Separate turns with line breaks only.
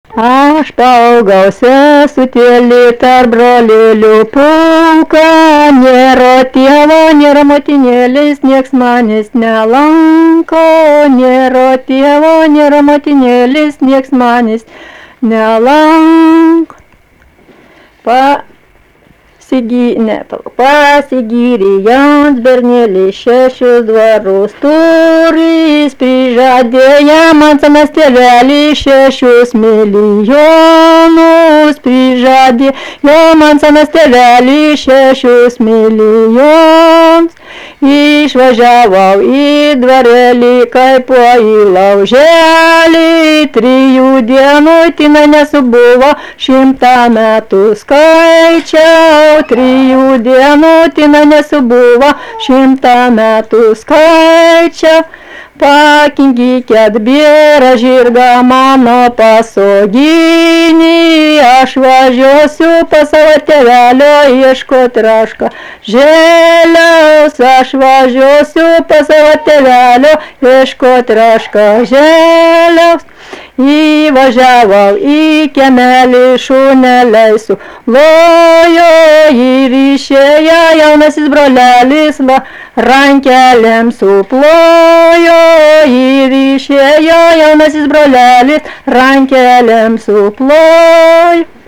Aš paaugau sesutėlį tarp brolėlių pulką, nėra tėvo, nėra motinėlis, nieks manęs nelanko, nėra tėvo, nėra motinėlis, nieks manęs nelanko. Pasigyrė jauns bernėlis 6 dvarus turis, prižadėjo man senas tėvelis 6 milijonus, prižadėjo man senas tėvelis 6 milijonus. Išvažiavau į dvarelį, kaipo į lauželį, 3 dienų tina nesubuvo, 100 metų skaičiau. 3 dienų tina nesubuvo, 100 metų skaičiau. Pakinkite atbėra žirgą mano pasoginį, aš važiuosiu pas savo tėvelio ieškot raško želiaus, aš važiuosiu pas savo tėvelio ieškot raško želiaus. Įvažiavau į kiemelį, šuneliai sulojo ir išėjo jaunasis brolelis, rankelėm suplojo ir išėjo jaunasis brolelis, rankelėm suplojo.